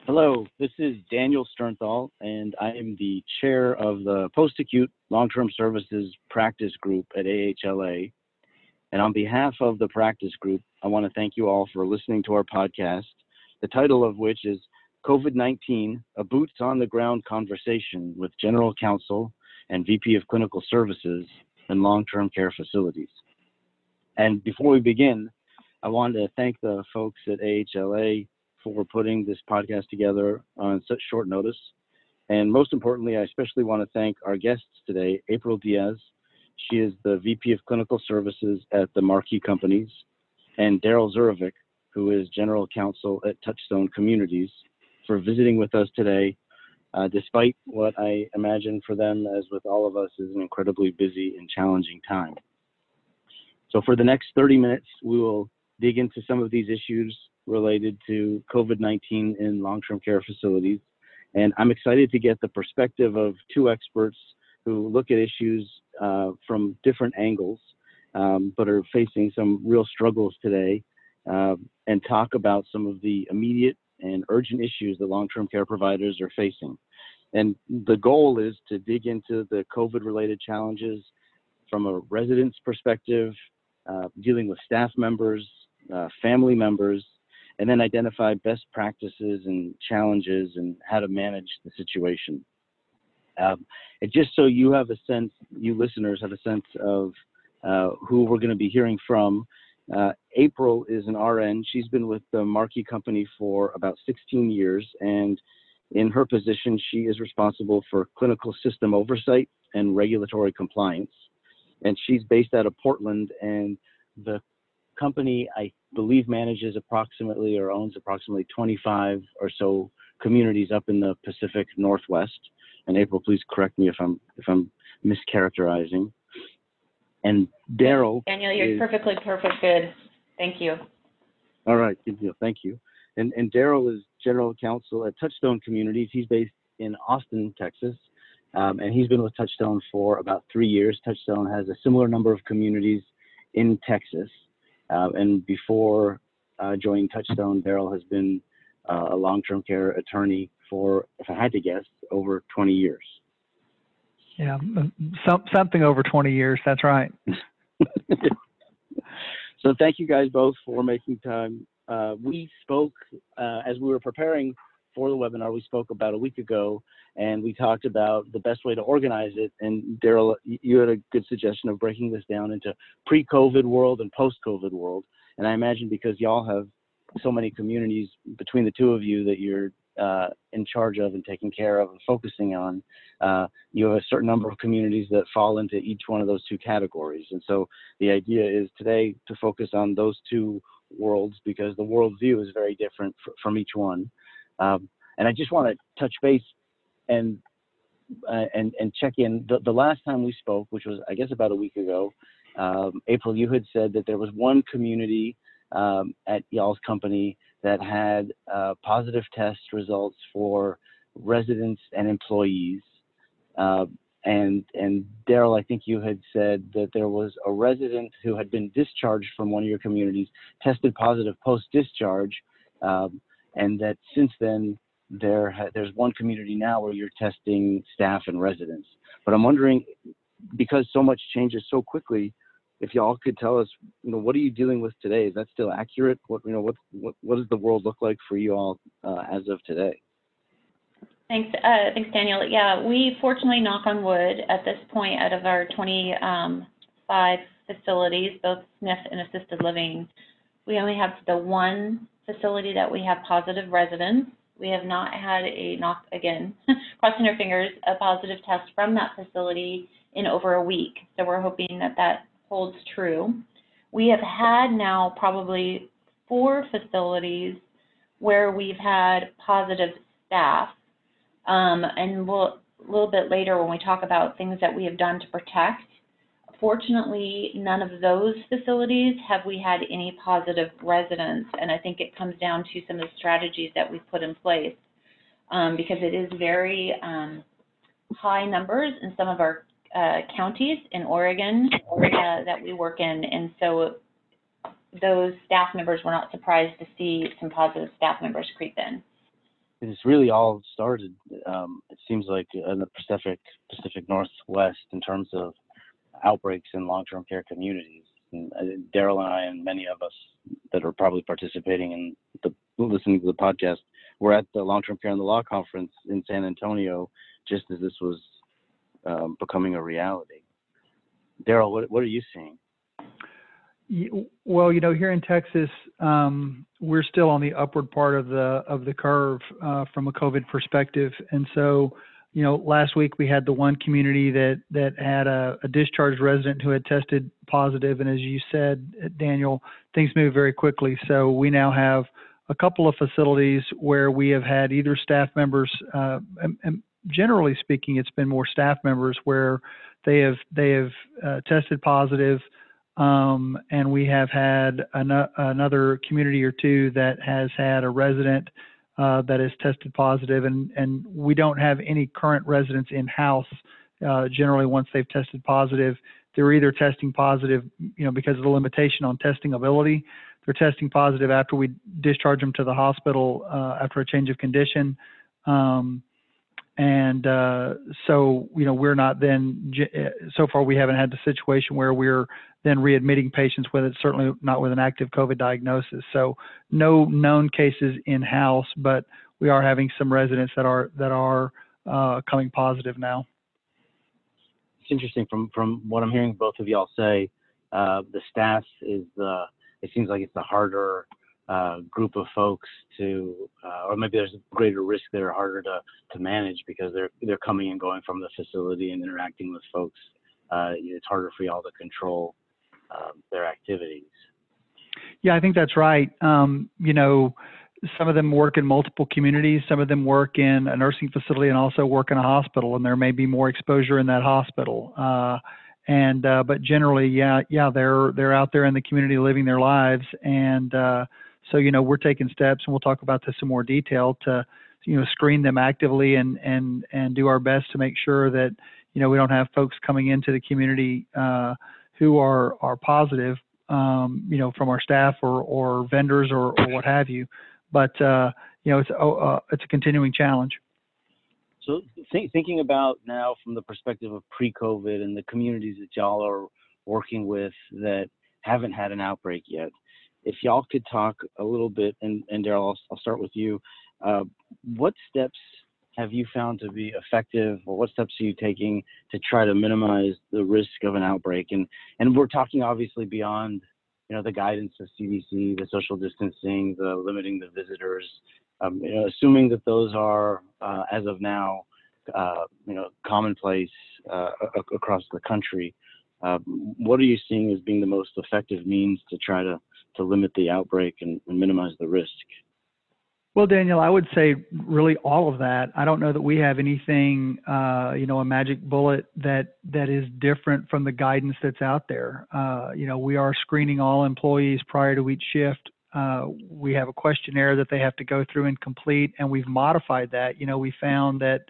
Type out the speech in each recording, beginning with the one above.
Hello, this is Daniel Sternthal, and I am the chair of the Post-Acute Long-Term Services Practice Group at AHLA. And on behalf of the practice group, I want to thank you all for listening to our podcast, the title of which is COVID-19, a boots on the ground conversation with General Counsel and VP of Clinical Services in Long-Term Care Facilities. And before we begin, I wanted to thank the folks at AHLA for putting this podcast together on such short notice. And most importantly, I especially want to thank our guests today, April Diaz. She is the VP of Clinical Services at the Marquee Companies, and Daryl Zurovic, who is General Counsel at Touchstone Communities, for visiting with us today, despite what I imagine for them, as with all of us, is an incredibly busy and challenging time. So for the next 30 minutes, we will dig into some of these issues related to COVID-19 in long-term care facilities. And I'm excited to get the perspective of two experts who look at issues from different angles, but are facing some real struggles today, and talk about some of the immediate and urgent issues that long-term care providers are facing. And the goal is to dig into the COVID-related challenges from a resident's perspective, dealing with staff members, family members, and then identify best practices and challenges and how to manage the situation. And just so you have a sense, you listeners have a sense of who we're going to be hearing from, April is an RN. She's been with the Marquee Company for about 16 years, and in her position, she is responsible for clinical system oversight and regulatory compliance. And she's based out of Portland, and the company, I believe, manages approximately or owns approximately 25 or so communities up in the Pacific Northwest. And April, please correct me if I'm mischaracterizing. And Daryl. Daniel, you're perfectly good. Thank you. All right, good deal. Thank you. And Daryl is General Counsel at Touchstone Communities. He's based in Austin, Texas. And he's been with Touchstone for about 3 years. Touchstone has a similar number of communities in Texas. And before joining Touchstone, Daryl has been a long-term care attorney for, if I had to guess, over 20 years. Yeah, something over 20 years, that's right. So thank you guys both for making time. We spoke, as we were preparing for the webinar, we spoke about a week ago, and we talked about the best way to organize it. And Daryl, you had a good suggestion of breaking this down into pre-COVID world and post-COVID world. And I imagine because y'all have so many communities between the two of you that you're in charge of and taking care of and focusing on, you have a certain number of communities that fall into each one of those two categories. And so the idea is today to focus on those two worlds, because the worldview is very different from each one. And I just want to touch base and check in. The last time we spoke, which was, I guess, about a week ago, April, you had said that there was one community at y'all's company that had positive test results for residents and employees. And Daryl, I think you had said that there was a resident who had been discharged from one of your communities, tested positive post-discharge, and that since then there's one community now where you're testing staff and residents. But I'm wondering, because so much changes so quickly, if y'all could tell us, what are you dealing with today? Is that still accurate? What does the world look like for you all as of today? Thanks, Daniel. Yeah, we fortunately, knock on wood, at this point, out of our 25 facilities, both SNF and assisted living, we only have the one facility that we have positive residents. We have not had crossing our fingers, a positive test from that facility in over a week. So we're hoping that holds true. We have had now probably 4 facilities where we've had positive staff. And we'll, a little bit later when we talk about things that we have done to protect, fortunately, none of those facilities have we had any positive residents. And I think it comes down to some of the strategies that we've put in place, because it is very high numbers in some of our counties in Oregon that we work in. And so those staff members were not surprised to see some positive staff members creep in. It's really all started. It seems like in the Pacific Northwest in terms of outbreaks in long-term care communities. And Daryl and I and many of us that are probably participating in listening to the podcast were at the Long-Term Care and the Law conference in San Antonio just as this was becoming a reality. Daryl, what are you seeing? Well, here in Texas, we're still on the upward part of the curve from a COVID perspective, and so last week we had the one community that had a discharged resident who had tested positive, and as you said, Daniel, things move very quickly. So we now have a couple of facilities where we have had either staff members, and generally speaking, it's been more staff members where they have tested positive. And we have had another community or two that has had a resident that has tested positive, and we don't have any current residents in-house. Generally, once they've tested positive, they're either testing positive, because of the limitation on testing ability. They're testing positive after we discharge them to the hospital after a change of condition. So, we're not then, so far we haven't had the situation where we're then readmitting patients with it, certainly not with an active COVID diagnosis. So no known cases in-house, but we are having some residents that are coming positive now. It's interesting from what I'm hearing both of y'all say, the staff is it seems like it's the harder group of folks to, or maybe there's a greater risk that are harder to manage because they're coming and going from the facility and interacting with folks. It's harder for y'all to control their activities. Yeah, I think that's right. Some of them work in multiple communities. Some of them work in a nursing facility and also work in a hospital, and there may be more exposure in that hospital. But generally, they're out there in the community living their lives, and so we're taking steps, and we'll talk about this in more detail to screen them actively and do our best to make sure that we don't have folks coming into the community who are positive, from our staff or vendors or what have you. But it's a continuing challenge. So thinking about now from the perspective of pre-COVID and the communities that y'all are working with that haven't had an outbreak yet, if y'all could talk a little bit, and Daryl, I'll start with you. What steps have you found to be effective, or what steps are you taking to try to minimize the risk of an outbreak? And we're talking obviously beyond, the guidance of CDC, the social distancing, the limiting the visitors, assuming that those are, as of now, commonplace across the country. What are you seeing as being the most effective means to try to limit the outbreak and minimize the risk? Well, Daniel, I would say really all of that. I don't know that we have anything, a magic bullet that is different from the guidance that's out there. We are screening all employees prior to each shift. We have a questionnaire that they have to go through and complete, and we've modified that. We found that,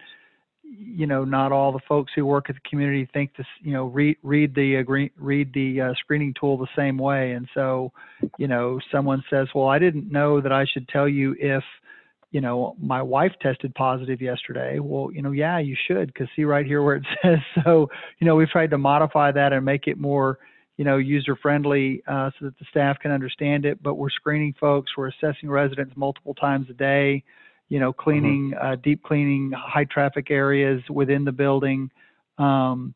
not all the folks who work at the community think this, read the screening tool the same way. And so, someone says, well, I didn't know that I should tell you if, my wife tested positive yesterday. Well, yeah, you should, because see right here where it says. So, we've tried to modify that and make it more, user friendly so that the staff can understand it. But we're screening folks, we're assessing residents multiple times a day. Cleaning, deep cleaning high traffic areas within the building, trying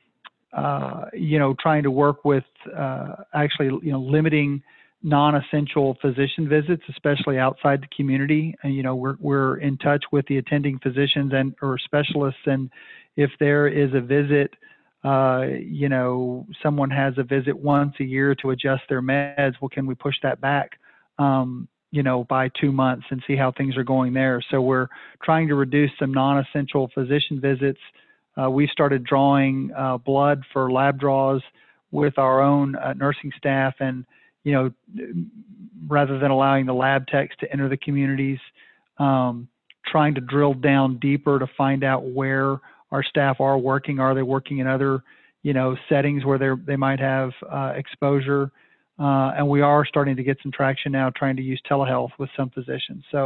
to work with actually, limiting non-essential physician visits, especially outside the community. And, we're in touch with the attending physicians or specialists. And if there is a visit, someone has a visit once a year to adjust their meds, well, can we push that back? By 2 months and see how things are going there. So we're trying to reduce some non-essential physician visits. We started drawing blood for lab draws with our own nursing staff, and rather than allowing the lab techs to enter the communities, trying to drill down deeper to find out where our staff are working. Are they working in other settings where they might have exposure? And we are starting to get some traction now trying to use telehealth with some physicians. So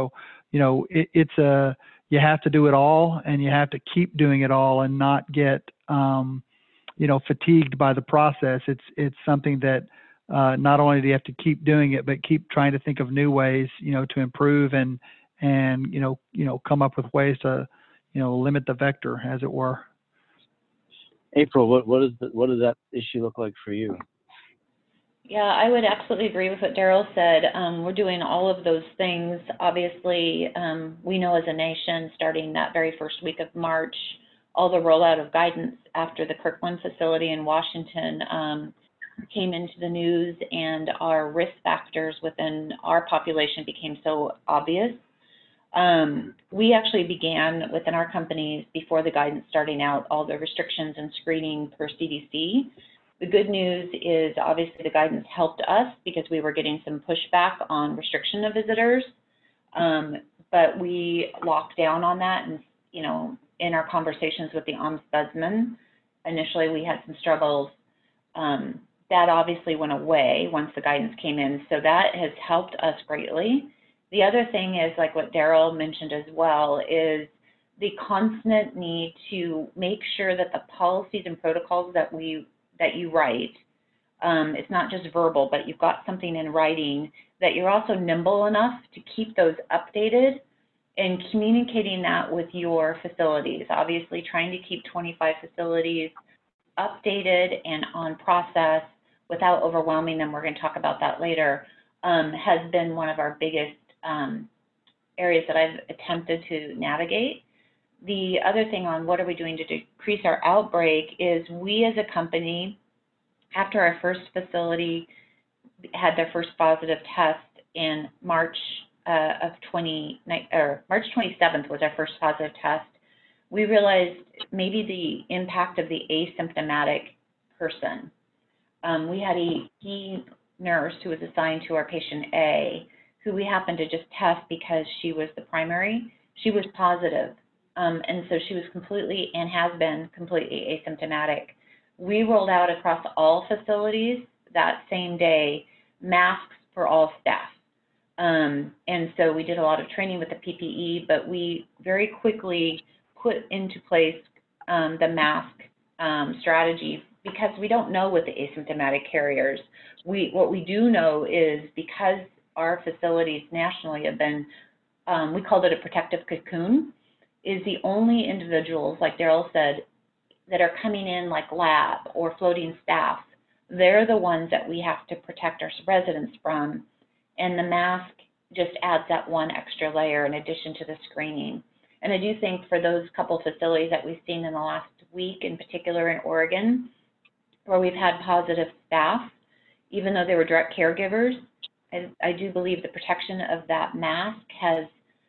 you have to do it all, and you have to keep doing it all and not get, fatigued by the process. It's something that not only do you have to keep doing it, but keep trying to think of new ways, to improve and come up with ways to, limit the vector, as it were. April, what does that issue look like for you? Yeah, I would absolutely agree with what Daryl said. We're doing all of those things. Obviously, we know as a nation, starting that very first week of March, all the rollout of guidance after the Kirkland facility in Washington came into the news, and our risk factors within our population became so obvious. We actually began within our companies, before the guidance starting out, all the restrictions and screening per CDC. The good news is obviously the guidance helped us because we were getting some pushback on restriction of visitors, but we locked down on that, and in our conversations with the ombudsman, initially we had some struggles. That obviously went away once the guidance came in, so that has helped us greatly. The other thing is, like what Daryl mentioned as well, is the constant need to make sure that the policies and protocols that you write, it's not just verbal, but you've got something in writing, that you're also nimble enough to keep those updated and communicating that with your facilities. Obviously, trying to keep 25 facilities updated and on process without overwhelming them, we're going to talk about that later, has been one of our biggest areas that I've attempted to navigate. The other thing on what are we doing to decrease our outbreak is, we as a company, after our first facility had their first positive test in March 27th was our first positive test, we realized maybe the impact of the asymptomatic person. We had a key nurse who was assigned to our patient A, who we happened to just test because she was the primary. She was positive. And so she was completely, and has been completely, asymptomatic. We rolled out across all facilities that same day masks for all staff. And so we did a lot of training with the PPE, but we very quickly put into place the mask strategy, because we don't know with the asymptomatic carriers. What we do know is, because our facilities nationally have been, we called it a protective cocoon, is the only individuals, like Daryl said, that are coming in like lab or floating staff. They're the ones that we have to protect our residents from, and the mask just adds that one extra layer in addition to the screening. And I do think for those couple facilities that we've seen in the last week, in particular in Oregon, where we've had positive staff, even though they were direct caregivers, I do believe the protection of that mask has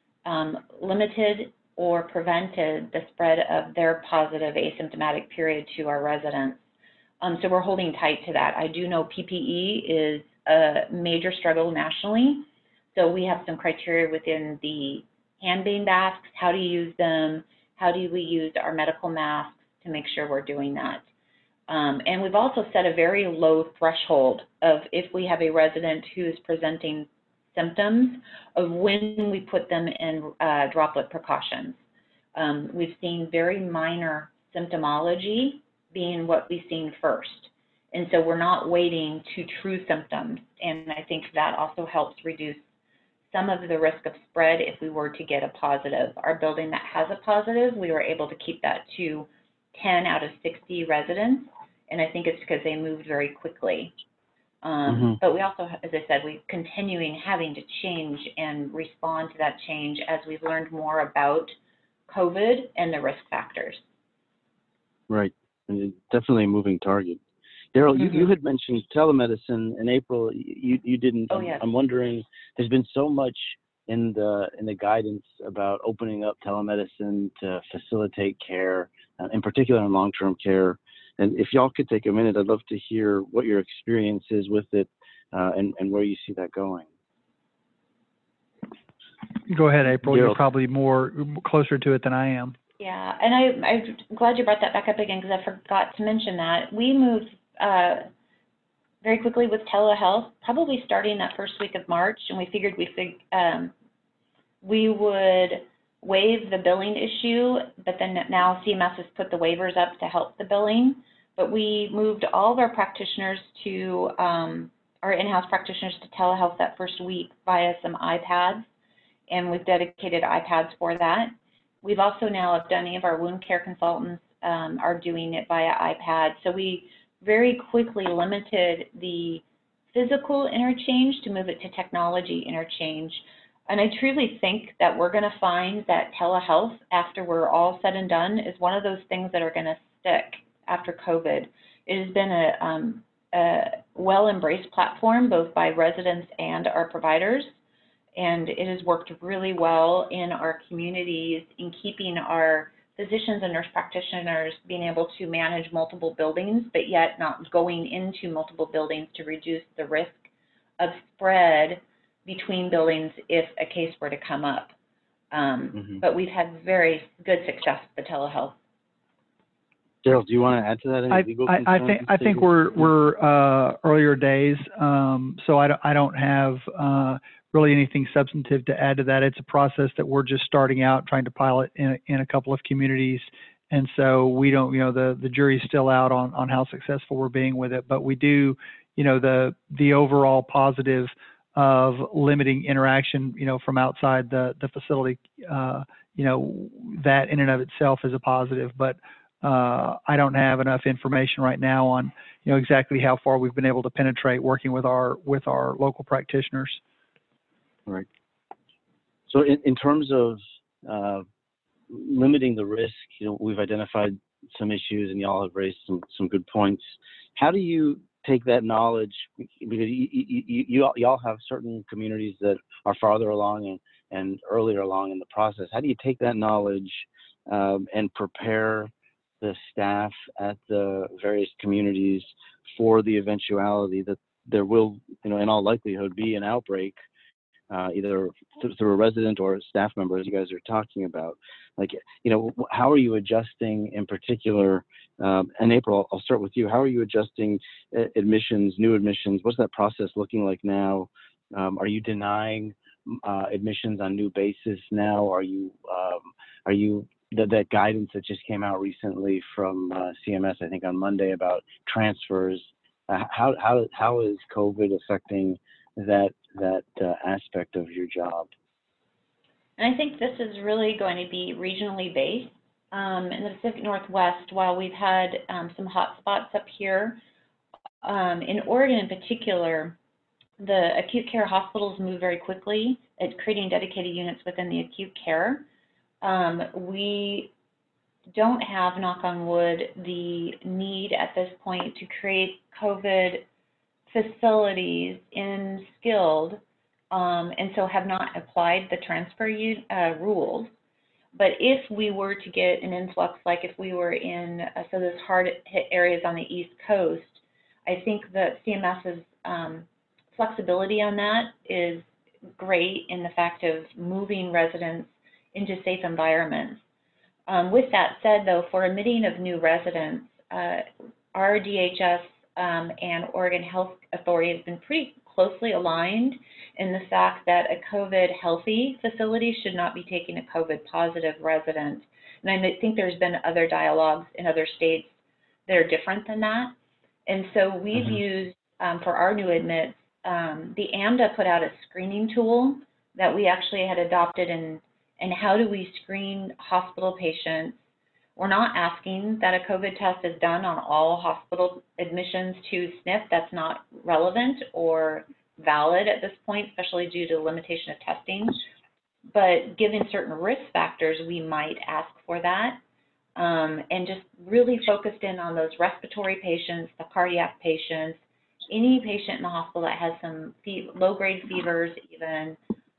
limited or prevented the spread of their positive asymptomatic period to our residents. So we're holding tight to that. I do know PPE is a major struggle nationally. So we have some criteria within the hand-being masks. How do you use them? How do we use our medical masks to make sure we're doing that? And we've also set a very low threshold of, if we have a resident who's presenting symptoms, of when we put them in droplet precautions. We've seen very minor symptomology being what we've seen first. And so we're not waiting to true symptoms. And I think that also helps reduce some of the risk of spread if we were to get a positive. Our building that has a positive, we were able to keep that to 10 out of 60 residents. And I think it's because they moved very quickly. But we also, as I said, we're continuing having to change and respond to that change as we've learned more about COVID and the risk factors. Right, and it's definitely a moving target. Daryl, you had mentioned telemedicine in April. You didn't. Oh, yes. I'm wondering, there's been so much in the guidance about opening up telemedicine to facilitate care, in particular in long-term care. And if y'all could take a minute, I'd love to hear what your experience is with it and where you see that going. Go ahead, April. Daryl. You're probably more closer to it than I am. Yeah, and I'm glad you brought that back up again, because I forgot to mention that. We moved very quickly with telehealth, probably starting that first week of March, and we figured we would waive the billing issue, but then now CMS has put the waivers up to help the billing. But we moved all of our practitioners to, our in-house practitioners to telehealth that first week via some iPads, and we've dedicated iPads for that. We've also now done, any of our wound care consultants are doing it via iPad. So we very quickly limited the physical interchange to move it to technology interchange. And I truly think that we're going to find that telehealth, after we're all said and done, is one of those things that are going to stick after COVID. It has been a well-embraced platform, both by residents and our providers, and it has worked really well in our communities in keeping our physicians and nurse practitioners being able to manage multiple buildings, but yet not going into multiple buildings to reduce the risk of spread between buildings if a case were to come up. But we've had very good success with the telehealth. Daryl, do you want to add to that? Any legal concerns? I think we're earlier days, so I don't have really anything substantive to add to that. It's a process that we're just starting out, trying to pilot in a couple of communities, and so we don't, the jury's still out on how successful we're being with it. But we do, the overall positive of limiting interaction, from outside the facility, that in and of itself is a positive. But I don't have enough information right now on, exactly how far we've been able to penetrate working with our local practitioners. Right. So in terms of limiting the risk, we've identified some issues, and y'all have raised some good points. How do you take that knowledge, because y'all have certain communities that are farther along and earlier along in the process? How do you take that knowledge and prepare the staff at the various communities for the eventuality that there will, in all likelihood, be an outbreak, either through a resident or a staff member, as you guys are talking about? Like, how are you adjusting in particular? And April, I'll start with you. How are you adjusting admissions, new admissions? What's that process looking like now? Are you denying admissions on new basis now? Are you that guidance that just came out recently from CMS, I think on Monday, about transfers? How is COVID affecting that aspect of your job? And I think this is really going to be regionally based. In the Pacific Northwest, while we've had some hot spots up here, in Oregon in particular, the acute care hospitals move very quickly at creating dedicated units within the acute care. We don't have, knock on wood, the need at this point to create COVID facilities in skilled, and so have not applied the transfer rules. But if we were to get an influx, like if we were in so those hard hit areas on the East Coast, I think that CMS's flexibility on that is great in the fact of moving residents into safe environments. With that said, though, for admitting of new residents, our DHS and Oregon Health Authority has been pretty closely aligned in the fact that a COVID healthy facility should not be taking a COVID positive resident. And I think there's been other dialogues in other states that are different than that. And so we've used, for our new admits, the AMDA put out a screening tool that we actually had adopted, and how do we screen hospital patients? We're not asking that a COVID test is done on all hospital admissions to SNF. That's not relevant or valid at this point, especially due to the limitation of testing. But given certain risk factors, we might ask for that, and just really focused in on those respiratory patients, the cardiac patients, any patient in the hospital that has some low-grade fevers even,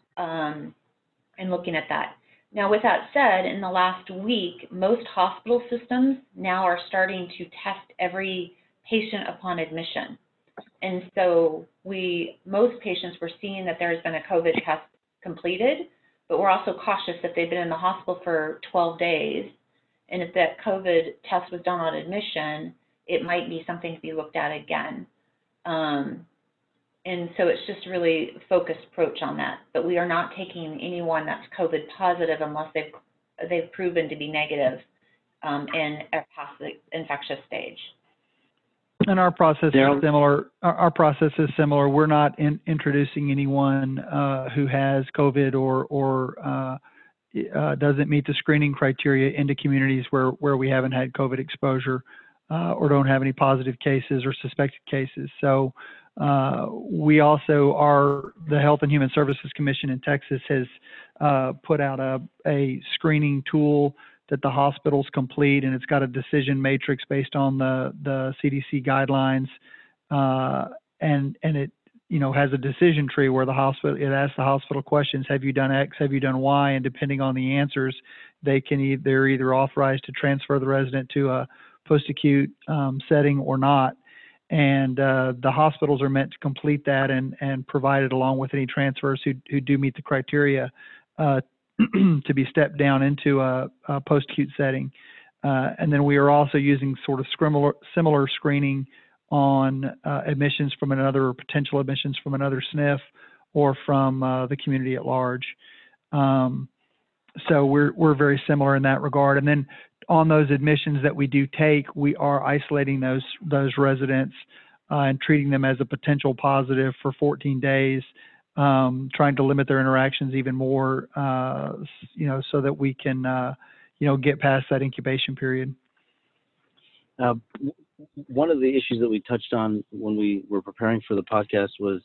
and looking at that. Now, with that said, in the last week, most hospital systems now are starting to test every patient upon admission. And so most patients, we're seeing that there's been a COVID test completed, but we're also cautious if they've been in the hospital for 12 days. And if that COVID test was done on admission, it might be something to be looked at again. And And so it's just really focused approach on that. But we are not taking anyone that's COVID positive unless they've proven to be negative and are past the infectious stage. And our process Daryl? is similar. Our process is similar. We're not introducing anyone who has COVID or doesn't meet the screening criteria into communities where we haven't had COVID exposure or don't have any positive cases or suspected cases. So we also are, the Health and Human Services Commission in Texas has put out a screening tool that the hospitals complete, and it's got a decision matrix based on the CDC guidelines, and it has a decision tree where it asks the hospital questions: have you done X, have you done Y, and depending on the answers, they're either authorized to transfer the resident to a post-acute setting or not. And the hospitals are meant to complete that and provide it along with any transfers who do meet the criteria to be stepped down into a post-acute setting. And then we are also using sort of similar screening on admissions from another, or potential admissions from another SNF or from the community at large. So we're very similar in that regard. And then on those admissions that we do take, we are isolating those residents and treating them as a potential positive for 14 days. Trying to limit their interactions even more, so that we can, get past that incubation period. One of the issues that we touched on when we were preparing for the podcast was,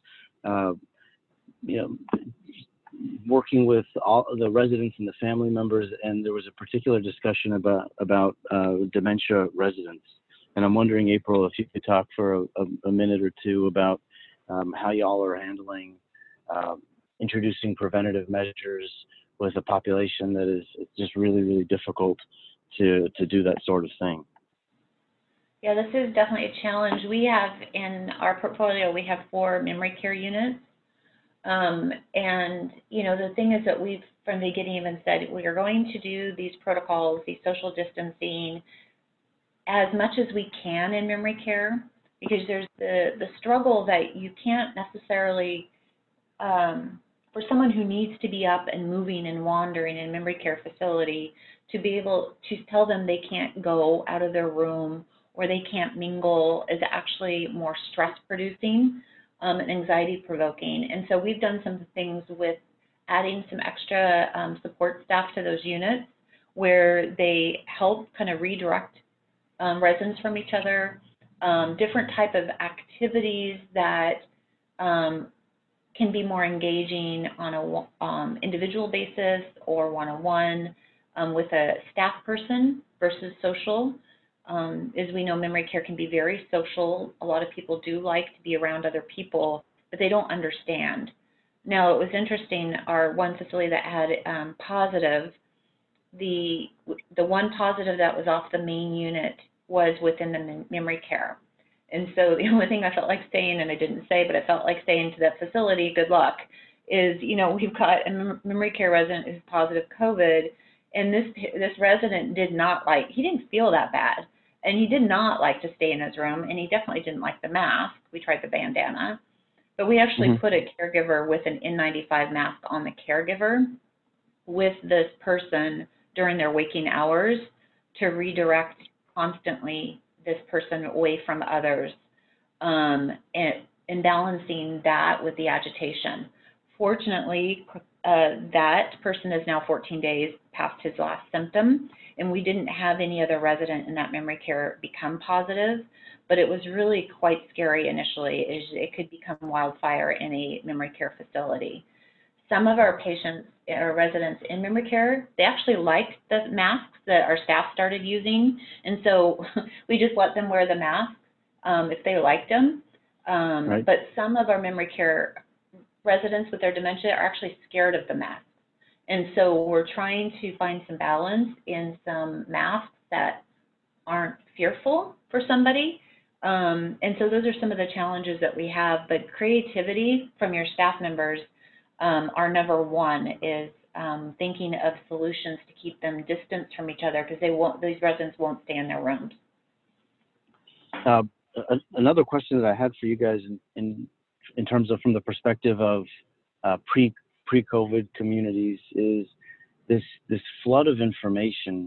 working with all the residents and the family members, and there was a particular discussion about dementia residents. And I'm wondering, April, if you could talk for a minute or two about how y'all are handling introducing preventative measures with a population that is just really, really difficult to do that sort of thing. Yeah, this is definitely a challenge. We have in our portfolio, we have 4 memory care units. And, the thing is that we've, from the beginning, even said we are going to do these protocols, these social distancing, as much as we can in memory care, because there's the struggle that you can't necessarily, for someone who needs to be up and moving and wandering in a memory care facility, to be able to tell them they can't go out of their room or they can't mingle is actually more stress-producing and anxiety-provoking. And so we've done some things with adding some extra support staff to those units where they help kind of redirect residents from each other, different type of activities that can be more engaging on a individual basis or one-on-one with a staff person versus social. As we know, memory care can be very social. A lot of people do like to be around other people, but they don't understand. Now, it was interesting, our one facility that had positive, the one positive that was off the main unit was within the memory care. And so the only thing I felt like saying, and I didn't say, but I felt like saying to that facility, good luck, is, we've got a memory care resident who's positive COVID, and this resident he didn't feel that bad. And he did not like to stay in his room, and he definitely didn't like the mask. We tried the bandana. But we actually put a caregiver with an N95 mask on the caregiver with this person during their waking hours to redirect constantly this person away from others, and balancing that with the agitation. Fortunately, that person is now 14 days past his last symptom, and we didn't have any other resident in that memory care become positive, but it was really quite scary initially. It could become wildfire in a memory care facility. Some of our patients or residents in memory care, they actually liked the masks that our staff started using, and so we just let them wear the mask if they liked them. Right. But some of our memory care residents with their dementia are actually scared of the mask. And so we're trying to find some balance in some masks that aren't fearful for somebody. And so those are some of the challenges that we have. But creativity from your staff members, our number one is thinking of solutions to keep them distanced from each other, because these residents won't stay in their rooms. Another question that I had for you guys in in terms of from the perspective of pre-COVID communities is this flood of information.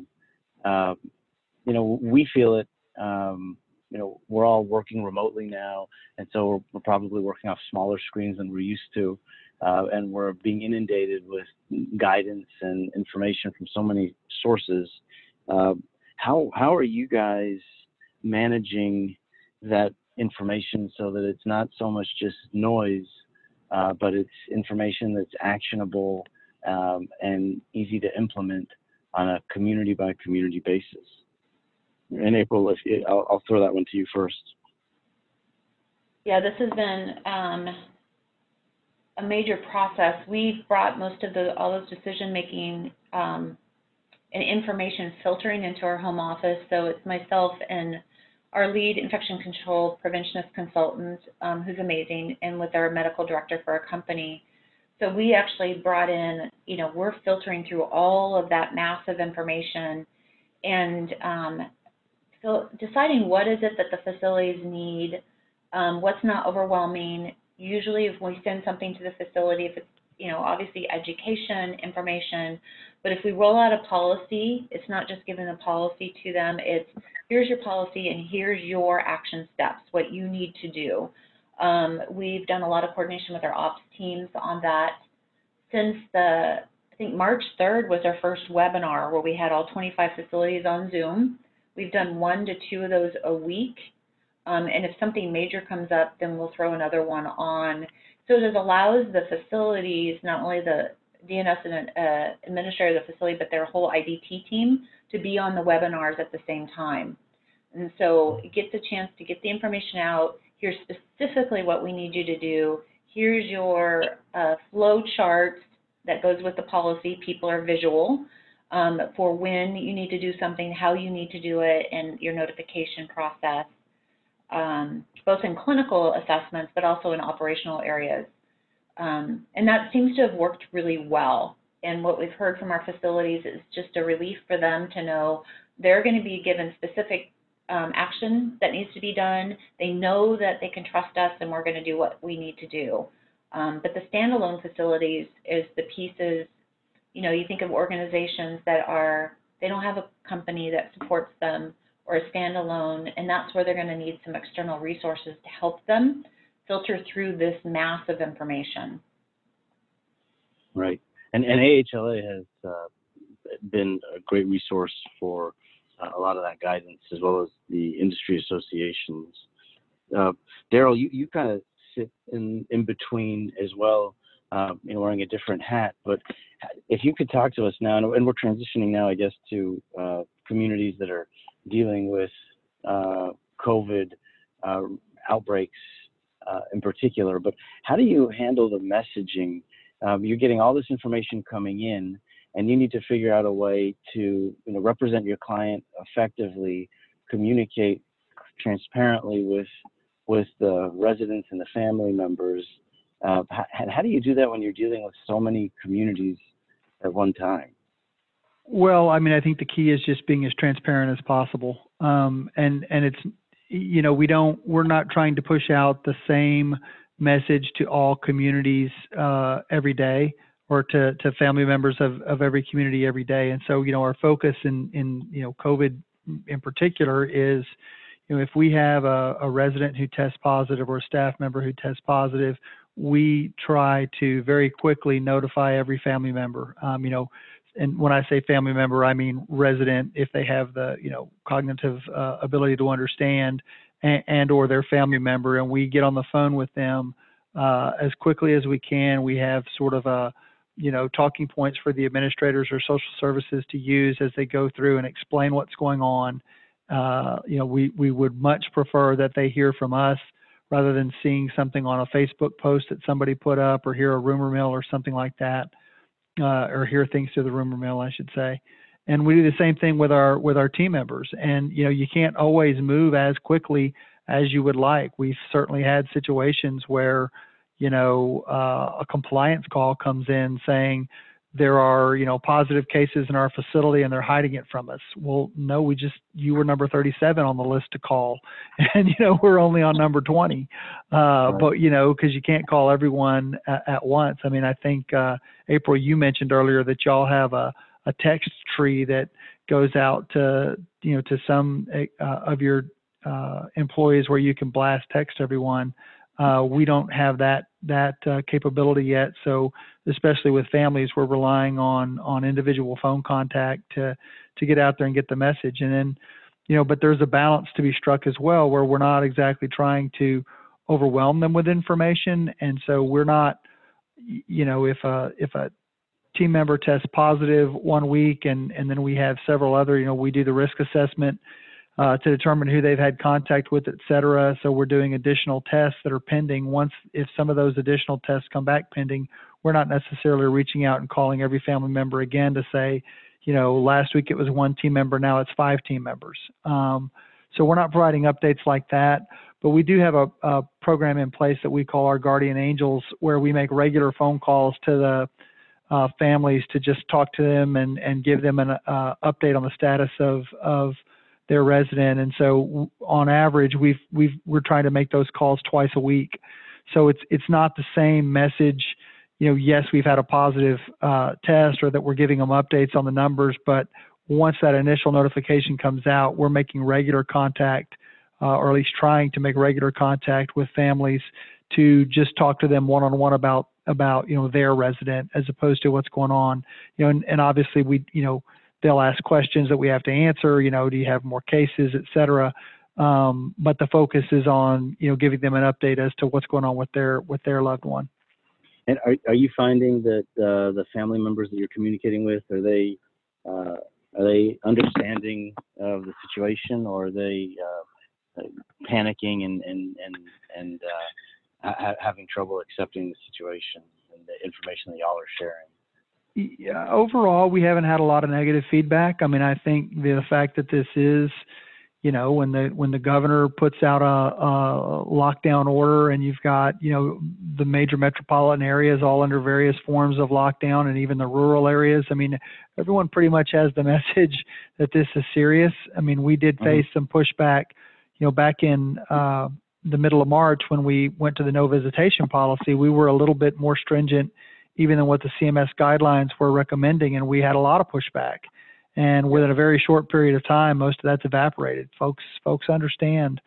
We feel it. We're all working remotely now, and so we're probably working off smaller screens than we're used to, and we're being inundated with guidance and information from so many sources. How are you guys managing that information so that it's not so much just noise, but it's information that's actionable and easy to implement on a community by community basis? And April, I'll throw that one to you first. Yeah, this has been a major process. We've brought most of all those decision-making and information filtering into our home office. So it's myself and our lead infection control preventionist consultant, who's amazing, and with our medical director for our company. So we actually brought in, we're filtering through all of that massive information and so deciding what is it that the facilities need, what's not overwhelming. Usually if we send something to the facility, if it's, obviously education, information, but if we roll out a policy, it's not just giving the policy to them, it's here's your policy and here's your action steps, what you need to do. We've done a lot of coordination with our ops teams on that. Since I think March 3rd was our first webinar where we had all 25 facilities on Zoom. We've done 1 to 2 of those a week. And if something major comes up, then we'll throw another one on. So it allows the facilities, not only the DNS and administrator of the facility, but their whole IDT team to be on the webinars at the same time. And so it gets a chance to get the information out. Here's specifically what we need you to do. Here's your flow chart that goes with the policy. People are visual for when you need to do something, how you need to do it, and your notification process, both in clinical assessments, but also in operational areas. And that seems to have worked really well. And what we've heard from our facilities is just a relief for them to know they're going to be given specific action that needs to be done. They know that they can trust us and we're going to do what we need to do. But the standalone facilities is the pieces, you think of organizations that they don't have a company that supports them or a standalone, and that's where they're going to need some external resources to help them filter through this massive information. Right. And AHLA has been a great resource for a lot of that guidance, as well as the industry associations. Daryl, you kind of sit in between as well, wearing a different hat. But if you could talk to us now, and we're transitioning now, I guess, to communities that are dealing with COVID outbreaks in particular. But how do you handle the messaging? You're getting all this information coming in, and you need to figure out a way to represent your client effectively, communicate transparently with the residents and the family members. How do you do that when you're dealing with so many communities at one time? Well, I mean, I think the key is just being as transparent as possible. And it's, we're not trying to push out the same message to all communities every day, or to family members of every community every day. And so, our focus in COVID in particular is, if we have a resident who tests positive or a staff member who tests positive, we try to very quickly notify every family member. And when I say family member, I mean resident, if they have the cognitive ability to understand, and or their family member, and we get on the phone with them as quickly as we can. We have sort of a talking points for the administrators or social services to use as they go through and explain what's going on. We would much prefer that they hear from us rather than seeing something on a Facebook post that somebody put up, or hear a rumor mill or something like that, or hear things through the rumor mill, I should say. And we do the same thing with our team members. And you can't always move as quickly as you would like. We've certainly had situations where a compliance call comes in saying there are, positive cases in our facility and they're hiding it from us. Well, no, you were number 37 on the list to call, and, we're only on number 20. But, because you can't call everyone at once. I mean, I think, April, you mentioned earlier that y'all have a text tree that goes out to, to some of your employees where you can blast text everyone. We don't have that capability yet. So especially with families, we're relying on individual phone contact to get out there and get the message. And then, but there's a balance to be struck as well, where we're not exactly trying to overwhelm them with information. And so we're not, if a team member tests positive one week and then we have several other, we do the risk assessment to determine who they've had contact with, et cetera. So we're doing additional tests that are pending. If some of those additional tests come back pending, we're not necessarily reaching out and calling every family member again to say, last week it was one team member, now it's 5 team members. So we're not providing updates like that, but we do have a program in place that we call our Guardian Angels, where we make regular phone calls to the families to just talk to them and give them an update on the status of their resident. And so on average, we're trying to make those calls twice a week. So it's not the same message, yes, we've had a positive test, or that we're giving them updates on the numbers, but once that initial notification comes out, we're making regular contact, or at least trying to make regular contact with families to just talk to them one-on-one about their resident, as opposed to what's going on. And obviously they'll ask questions that we have to answer, do you have more cases, et cetera. But the focus is on, giving them an update as to what's going on with their loved one. And are you finding that the family members that you're communicating with, are they understanding of the situation, or are they panicking and having trouble accepting the situation and the information that y'all are sharing? Yeah, overall, we haven't had a lot of negative feedback. I mean, I think the fact that this is, when the governor puts out a lockdown order, and you've got, the major metropolitan areas all under various forms of lockdown, and even the rural areas. I mean, everyone pretty much has the message that this is serious. I mean, we did face some pushback, back in the middle of March when we went to the no visitation policy. We were a little bit more stringent even than what the CMS guidelines were recommending, and we had a lot of pushback. And within a very short period of time, most of that's evaporated. Folks understand,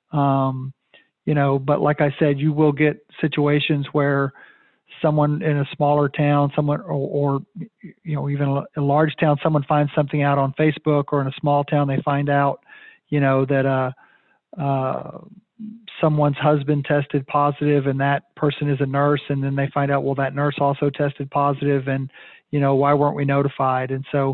but like I said, you will get situations where someone in a smaller town, or even a large town, someone finds something out on Facebook, or in a small town, they find out, that someone's husband tested positive, and that person is a nurse, and then they find out, well, that nurse also tested positive, and why weren't we notified? And so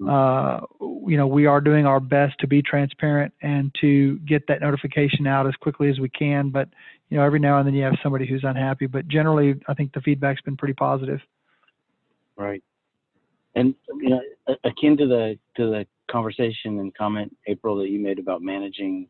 we are doing our best to be transparent and to get that notification out as quickly as we can. But every now and then you have somebody who's unhappy, but generally I think the feedback's been pretty positive. Right. And akin to the conversation and comment, April, that you made about managing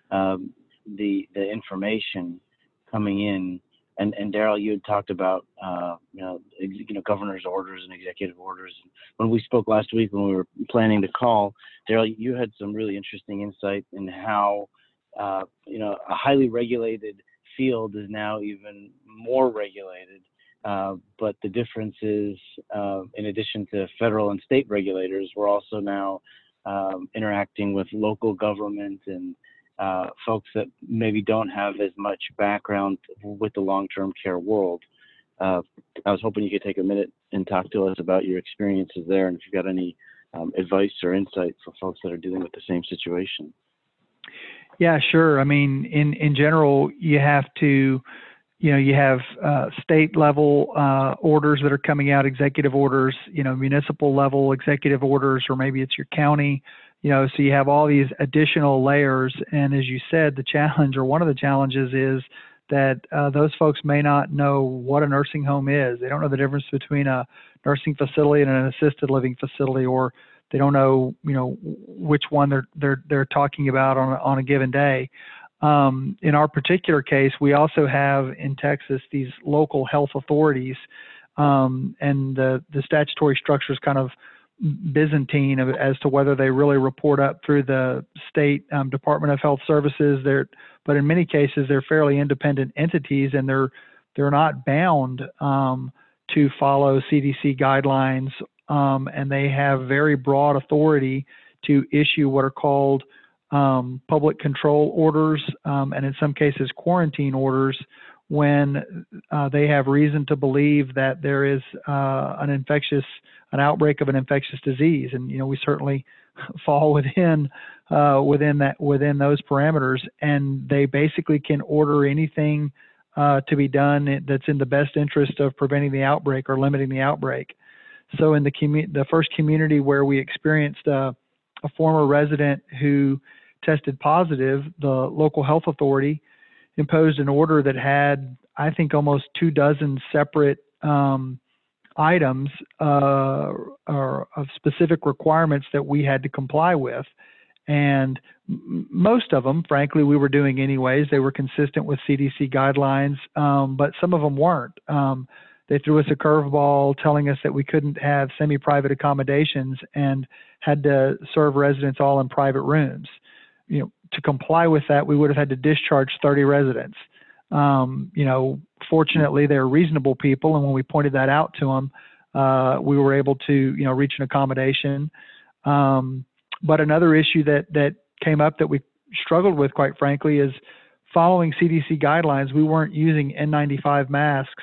the information coming in, and Daryl, you had talked about governor's orders and executive orders. When we spoke last week, when we were planning the call, Daryl, you had some really interesting insight in how a highly regulated field is now even more regulated. But the difference is, in addition to federal and state regulators, we're also now interacting with local government and folks that maybe don't have as much background with the long-term care world. I was hoping you could take a minute and talk to us about your experiences there, and if you've got any advice or insight for folks that are dealing with the same situation. Yeah, sure. I mean, in general, you have to, you have state level orders that are coming out, executive orders, municipal level executive orders, or maybe it's your county. So you have all these additional layers. And as you said, the challenge, or one of the challenges, is that those folks may not know what a nursing home is. They don't know the difference between a nursing facility and an assisted living facility, or they don't know, which one they're talking about on a given day. In our particular case, we also have in Texas these local health authorities and the statutory structure is kind of Byzantine as to whether they really report up through the state Department of Health Services. But in many cases, they're fairly independent entities, and they're not bound to follow CDC guidelines, and they have very broad authority to issue what are called public control orders, and in some cases quarantine orders, when they have reason to believe that there is an outbreak of an infectious disease. And we certainly fall within those parameters, and they basically can order anything to be done that's in the best interest of preventing the outbreak or limiting the outbreak. So in the first community where we experienced a former resident who tested positive, the local health authority imposed an order that had, I think, almost 24 separate items or of specific requirements that we had to comply with. And most of them, frankly, we were doing anyways. They were consistent with CDC guidelines, but some of them weren't. They threw us a curveball telling us that we couldn't have semi-private accommodations and had to serve residents all in private rooms. To comply with that, we would have had to discharge 30 residents. Fortunately, they're reasonable people, and when we pointed that out to them, we were able to, reach an accommodation. But another issue that came up that we struggled with, quite frankly, is following CDC guidelines. We weren't using N95 masks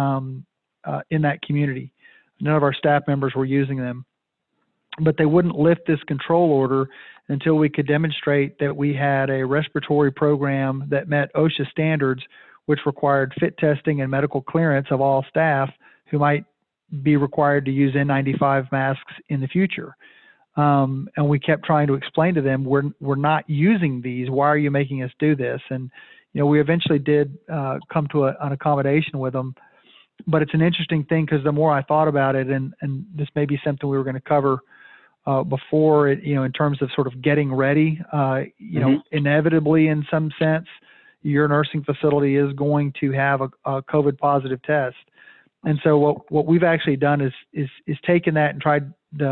in that community. None of our staff members were using them, but they wouldn't lift this control order until we could demonstrate that we had a respiratory program that met OSHA standards, which required fit testing and medical clearance of all staff who might be required to use N95 masks in the future. And we kept trying to explain to them, we're not using these. Why are you making us do this? And, we eventually did come to an accommodation with them. But it's an interesting thing, because the more I thought about it, and this may be something we were going to cover before it, in terms of sort of getting ready, inevitably, in some sense, your nursing facility is going to have a COVID positive test. And so what we've actually done is taken that and tried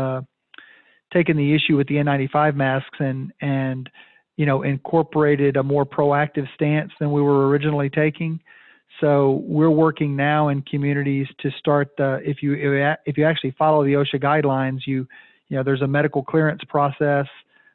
taken the issue with the N95 masks and incorporated a more proactive stance than we were originally taking. So we're working now in communities to start if you actually follow the OSHA guidelines, there's a medical clearance process,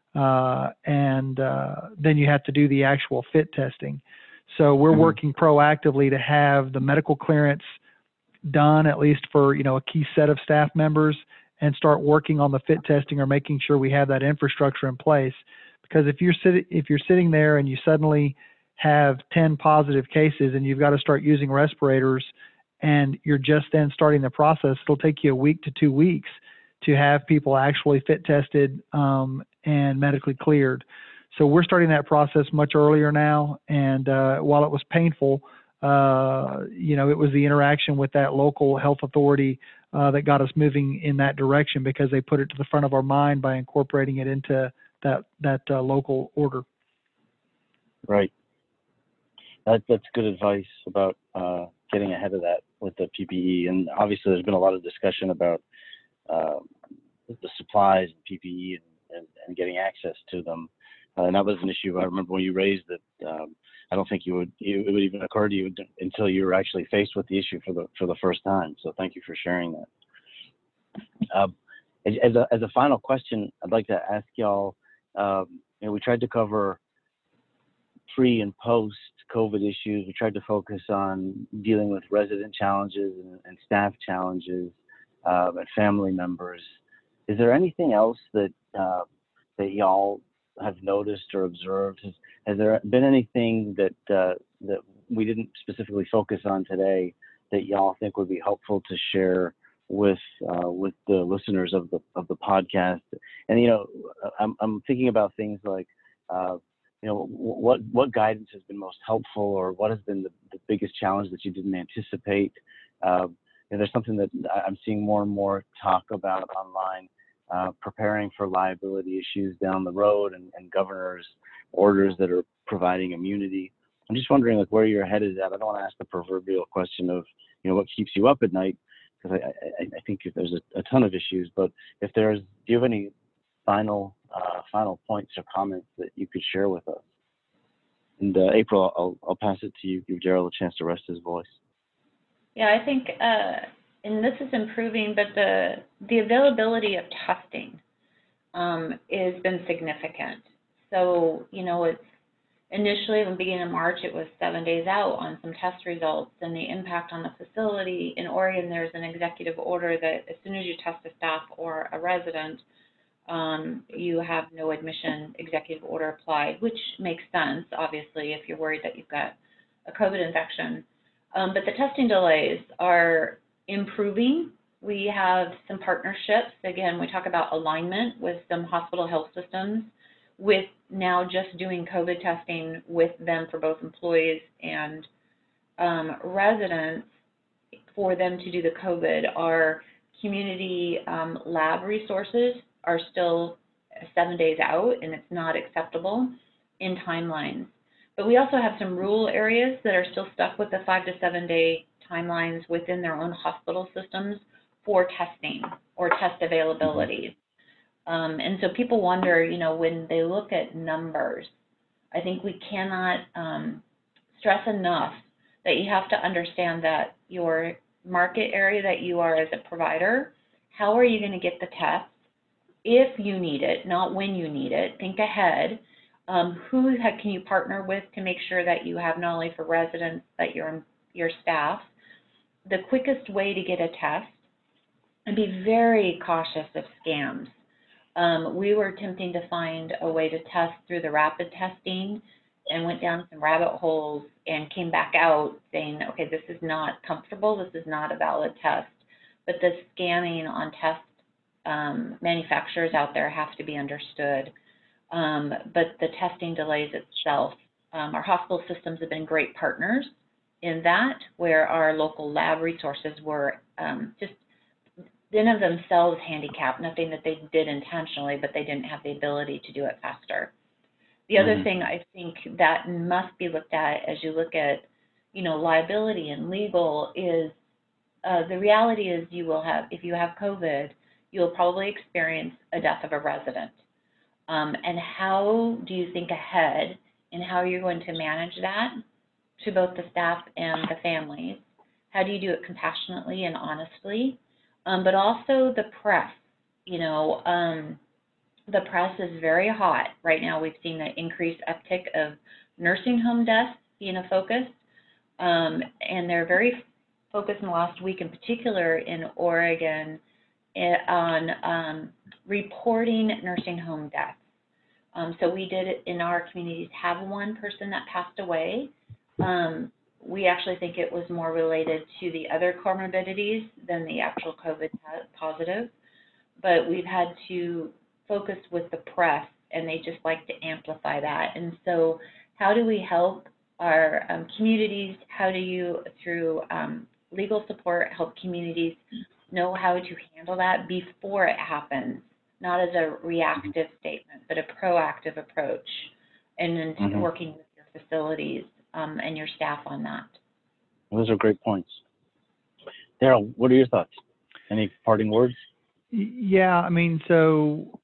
and then you have to do the actual fit testing. So we're working proactively to have the medical clearance done, at least for a key set of staff members, and start working on the fit testing or making sure we have that infrastructure in place. Because if you're sitting there and you suddenly have 10 positive cases and you've got to start using respirators, and you're just then starting the process, it'll take you a week to 2 weeks to have people actually fit tested and medically cleared. So we're starting that process much earlier now. And while it was painful, it was the interaction with that local health authority that got us moving in that direction, because they put it to the front of our mind by incorporating it into that local order. Right. That's good advice about getting ahead of that with the PPE. And obviously, there's been a lot of discussion about the supplies and PPE and getting access to them. And that was an issue. I remember when you raised it. I don't think it would even occur to you until you were actually faced with the issue for the first time. So thank you for sharing that. As a final question, I'd like to ask y'all. We tried to cover pre and post COVID issues. We tried to focus on dealing with resident challenges and staff challenges and family members. Is there anything else that y'all have noticed or observed? Has there been anything that we didn't specifically focus on today that y'all think would be helpful to share with the listeners of the podcast? And I'm thinking about things like what guidance has been most helpful, or what has been the biggest challenge that you didn't anticipate? There's something that I'm seeing more and more talk about online, preparing for liability issues down the road and governors' orders that are providing immunity. I'm just wondering where your head is at. I don't want to ask the proverbial question of what keeps you up at night, because I think there's a ton of issues. But do you have any final points or comments that you could share with us? And April, I'll pass it to you. Give Gerald a chance to rest his voice. Yeah, I think, and this is improving, but the availability of testing has been significant. So, it's initially, in the beginning of March, it was 7 days out on some test results, and the impact on the facility. In Oregon, there's an executive order that as soon as you test a staff or a resident, you have no admission executive order applied, which makes sense, obviously, if you're worried that you've got a COVID infection. But the testing delays are improving. We have some partnerships. Again, we talk about alignment with some hospital health systems, with now just doing COVID testing with them for both employees and residents for them to do the COVID. Our community lab resources are still 7 days out, and it's not acceptable in timelines. But we also have some rural areas that are still stuck with the 5 to 7 day timelines within their own hospital systems for testing or test availability. And so people wonder, when they look at numbers, I think we cannot stress enough that you have to understand that your market area that you are as a provider, how are you going to get the test if you need it, not when you need it? Think ahead. Who can you partner with to make sure that you have not only for residents, but your staff, the quickest way to get a test, and be very cautious of scams. We were attempting to find a way to test through the rapid testing and went down some rabbit holes and came back out saying, okay, this is not comfortable, this is not a valid test. But the scamming on test manufacturers out there have to be understood. But the testing delays itself, our hospital systems have been great partners in that, where our local lab resources were just in of themselves handicapped, nothing that they did intentionally, but they didn't have the ability to do it faster. The other thing I think that must be looked at as you look at, liability and legal is the reality is if you have COVID, you'll probably experience a death of a resident. And how do you think ahead in how you're going to manage that to both the staff and the families? How do you do it compassionately and honestly? But also the press, the press is very hot right now. We've seen an increased uptick of nursing home deaths being a focus, and they're very focused in the last week in particular in Oregon on reporting nursing home deaths. So we did in our communities have one person that passed away. We actually think it was more related to the other comorbidities than the actual COVID positive, but we've had to focus with the press, and they just like to amplify that. And so how do we help our communities? How do you, through legal support, help communities know how to handle that before it happens, not as a reactive statement, but a proactive approach, and then working with your facilities and your staff on that. Those are great points. Daryl, what are your thoughts? Any parting words? Yeah, so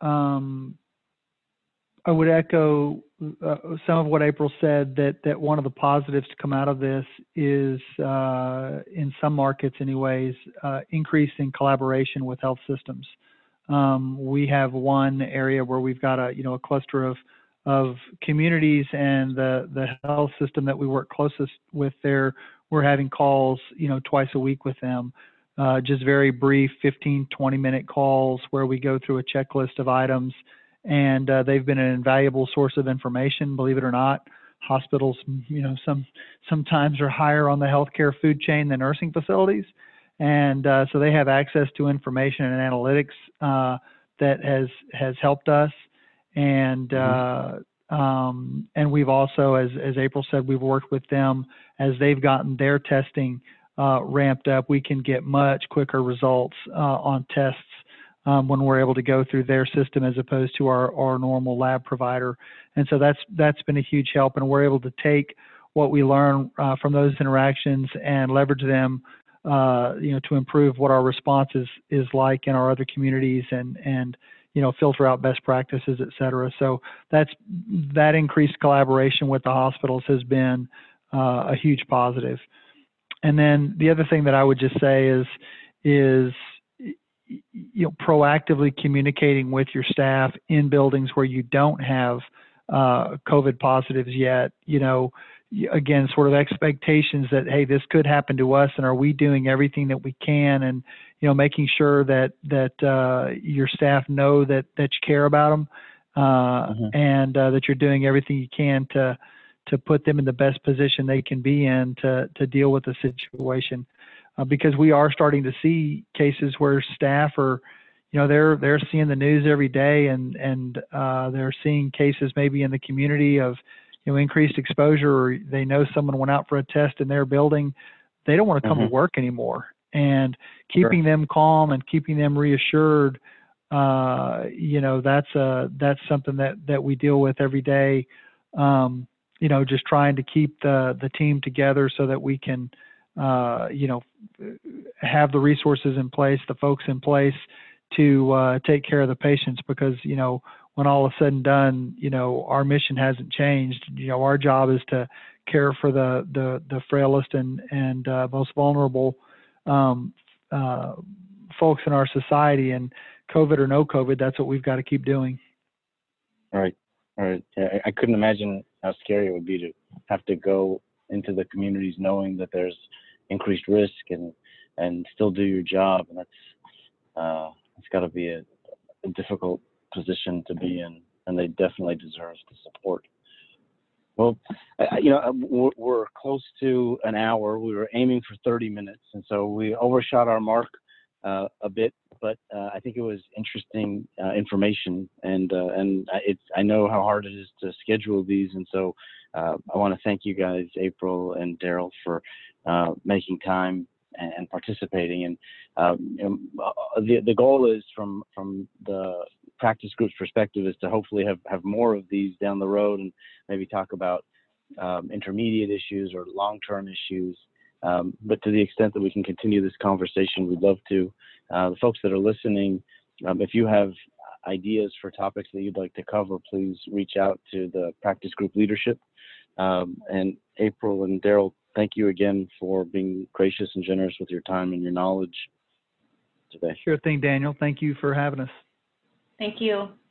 I would echo some of what April said, that one of the positives to come out of this is, in some markets anyways, increase in collaboration with health systems. We have one area where we've got a cluster of communities, and the health system that we work closest with there, we're having calls, twice a week with them, just very brief 15, 20-minute calls where we go through a checklist of items, and they've been an invaluable source of information, believe it or not. Hospitals, sometimes are higher on the healthcare food chain than nursing facilities, and so they have access to information and analytics that has helped us. And we've also, as April said, we've worked with them as they've gotten their testing ramped up. We can get much quicker results on tests when we're able to go through their system as opposed to our normal lab provider. And so that's been a huge help, and we're able to take what we learn from those interactions and leverage them to improve what our response is like in our other communities and filter out best practices, et cetera. So that increased collaboration with the hospitals has been a huge positive. And then the other thing that I would just say is proactively communicating with your staff in buildings where you don't have COVID positives yet, again, sort of expectations that, hey, this could happen to us, and are we doing everything that we can, and making sure that your staff know that you care about them, and that you're doing everything you can to put them in the best position they can be in to deal with the situation, because we are starting to see cases where staff are, they're seeing the news every day, and they're seeing cases maybe in the community of increased exposure, or they know someone went out for a test in their building. They don't want to come to work anymore. And keeping them calm and keeping them reassured, that's something that we deal with every day. Just trying to keep the team together so that we can, have the resources in place, the folks in place to take care of the patients, because, when all is said and done, our mission hasn't changed. Our job is to care for the frailest and most vulnerable folks in our society, and COVID or no COVID, that's what we've got to keep doing. All right. Yeah, I couldn't imagine how scary it would be to have to go into the communities knowing that there's increased risk and still do your job, and it's got to be a difficult position to be in, and they definitely deserve the support. Well, we're close to an hour. We were aiming for 30 minutes, and so we overshot our mark a bit, but I think it was interesting information, and I know how hard it is to schedule these, and so I want to thank you guys, April and Daryl, for making time and participating. And the goal is, from the practice group's perspective, is to hopefully have more of these down the road, and maybe talk about intermediate issues or long-term issues. But to the extent that we can continue this conversation, we'd love to. The folks that are listening, if you have ideas for topics that you'd like to cover, please reach out to the practice group leadership. And April and Daryl, thank you again for being gracious and generous with your time and your knowledge today. Sure thing, Daniel. Thank you for having us. Thank you.